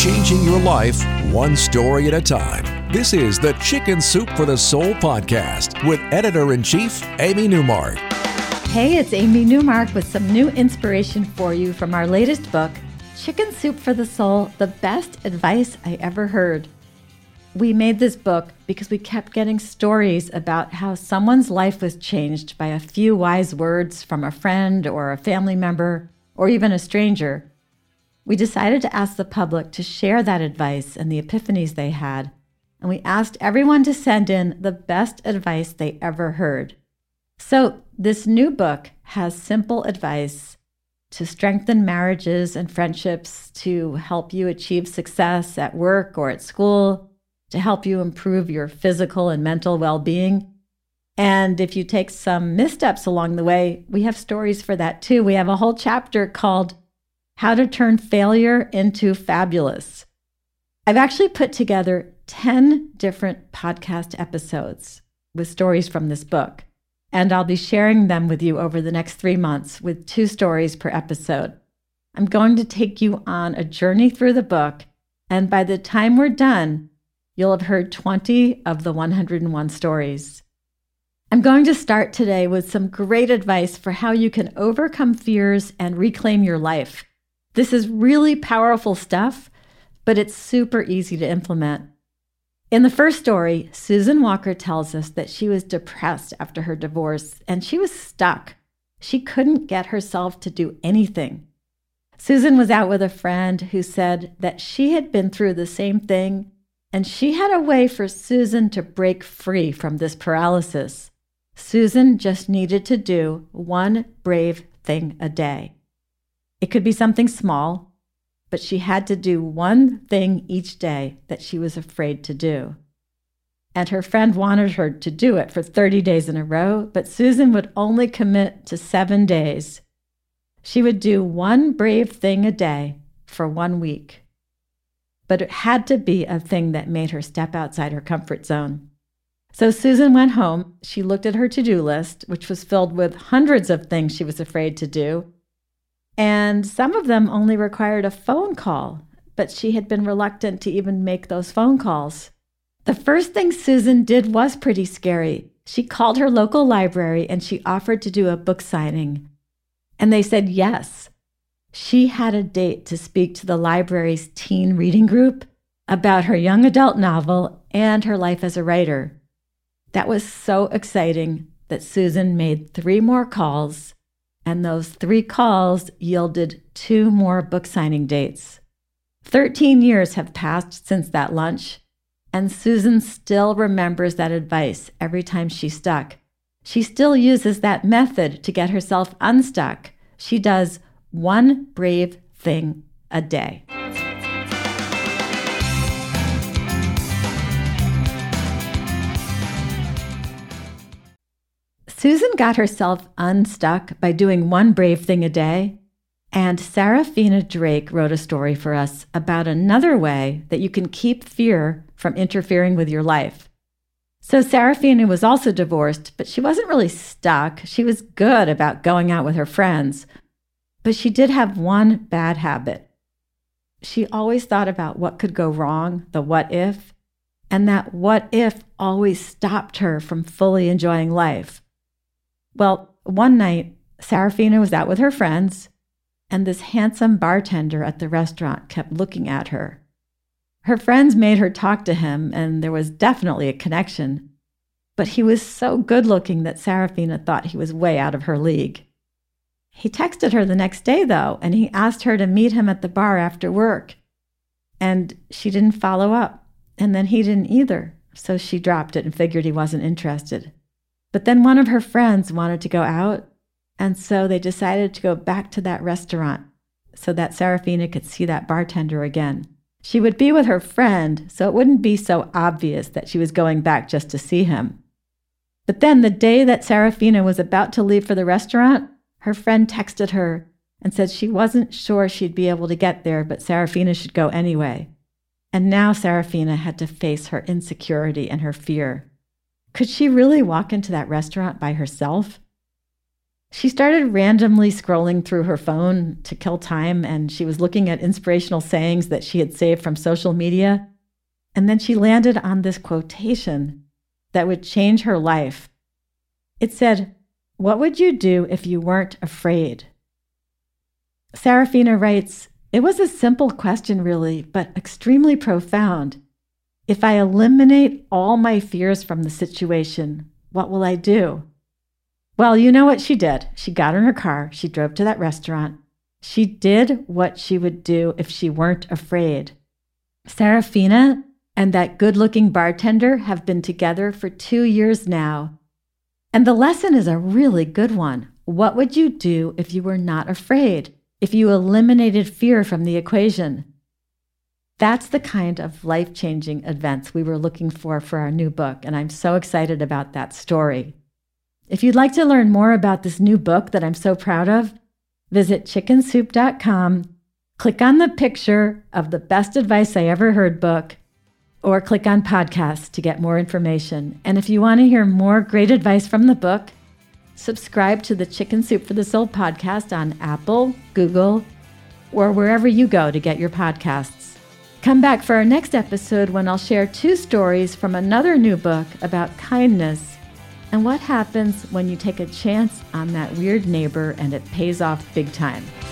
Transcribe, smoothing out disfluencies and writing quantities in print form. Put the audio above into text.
changing your life one story at a time. This is the Chicken Soup for the Soul podcast with Editor-in-Chief Amy Newmark. Hey, it's Amy Newmark with some new inspiration for you from our latest book, Chicken Soup for the Soul, the best advice I ever heard. We made this book because we kept getting stories about how someone's life was changed by a few wise words from a friend or a family member or even a stranger. We decided to ask the public to share that advice and the epiphanies they had, and we asked everyone to send in the best advice they ever heard. So this new book has simple advice to strengthen marriages and friendships, to help you achieve success at work or at school, to help you improve your physical and mental well-being. And if you take some missteps along the way, we have stories for that too. We have a whole chapter called How to Turn Failure into Fabulous. I've actually put together 10 different podcast episodes with stories from this book, and I'll be sharing them with you over the next 3 months with 2 stories per episode. I'm going to take you on a journey through the book, and by the time we're done, you'll have heard 20 of the 101 stories. I'm going to start today with some great advice for how you can overcome fears and reclaim your life. This is really powerful stuff, but it's super easy to implement. In the first story, Susan Walker tells us that she was depressed after her divorce, and she was stuck. She couldn't get herself to do anything. Susan was out with a friend who said that she had been through the same thing, and she had a way for Susan to break free from this paralysis. Susan just needed to do one brave thing a day. It could be something small, but she had to do one thing each day that she was afraid to do. And her friend wanted her to do it for 30 days in a row, but Susan would only commit to 7 days. She would do one brave thing a day for 1 week. But it had to be a thing that made her step outside her comfort zone. So Susan went home. She looked at her to-do list, which was filled with hundreds of things she was afraid to do. And some of them only required a phone call, but she had been reluctant to even make those phone calls. The first thing Susan did was pretty scary. She called her local library and she offered to do a book signing. And they said yes. She had a date to speak to the library's teen reading group about her young adult novel and her life as a writer. That was so exciting that Susan made 3 more calls, and those 3 calls yielded 2 more book signing dates. 13 years have passed since that lunch, and Susan still remembers that advice every time she's stuck. She still uses that method to get herself unstuck. She does one brave thing a day. Susan got herself unstuck by doing one brave thing a day, and Sarafina Drake wrote a story for us about another way that you can keep fear from interfering with your life. So Sarafina was also divorced, but she wasn't really stuck. She was good about going out with her friends. But she did have one bad habit. She always thought about what could go wrong, the what if, and that what if always stopped her from fully enjoying life. Well, one night, Sarafina was out with her friends, and this handsome bartender at the restaurant kept looking at her. Her friends made her talk to him, and there was definitely a connection, but he was so good-looking that Sarafina thought he was way out of her league. He texted her the next day, though, and he asked her to meet him at the bar after work. And she didn't follow up, and then he didn't either, so she dropped it and figured he wasn't interested. But then one of her friends wanted to go out, and so they decided to go back to that restaurant so that Sarafina could see that bartender again. She would be with her friend, so it wouldn't be so obvious that she was going back just to see him. But then the day that Sarafina was about to leave for the restaurant, her friend texted her and said she wasn't sure she'd be able to get there, but Sarafina should go anyway. And now Sarafina had to face her insecurity and her fear. Could she really walk into that restaurant by herself? She started randomly scrolling through her phone to kill time, and she was looking at inspirational sayings that she had saved from social media. And then she landed on this quotation that would change her life. It said, "What would you do if you weren't afraid?" Sarafina writes, "It was a simple question, really, but extremely profound. If I eliminate all my fears from the situation, what will I do?" Well, you know what she did. She got in her car. She drove to that restaurant. She did what she would do if she weren't afraid. Sarafina and that good-looking bartender have been together for 2 years now. And the lesson is a really good one. What would you do if you were not afraid? If you eliminated fear from the equation? That's the kind of life-changing events we were looking for our new book, and I'm so excited about that story. If you'd like to learn more about this new book that I'm so proud of, visit chickensoup.com, click on the picture of the Best Advice I Ever Heard book, or click on podcasts to get more information. And if you want to hear more great advice from the book, subscribe to the Chicken Soup for the Soul podcast on Apple, Google, or wherever you go to get your podcasts. Come back for our next episode when I'll share 2 stories from another new book about kindness and what happens when you take a chance on that weird neighbor and it pays off big time.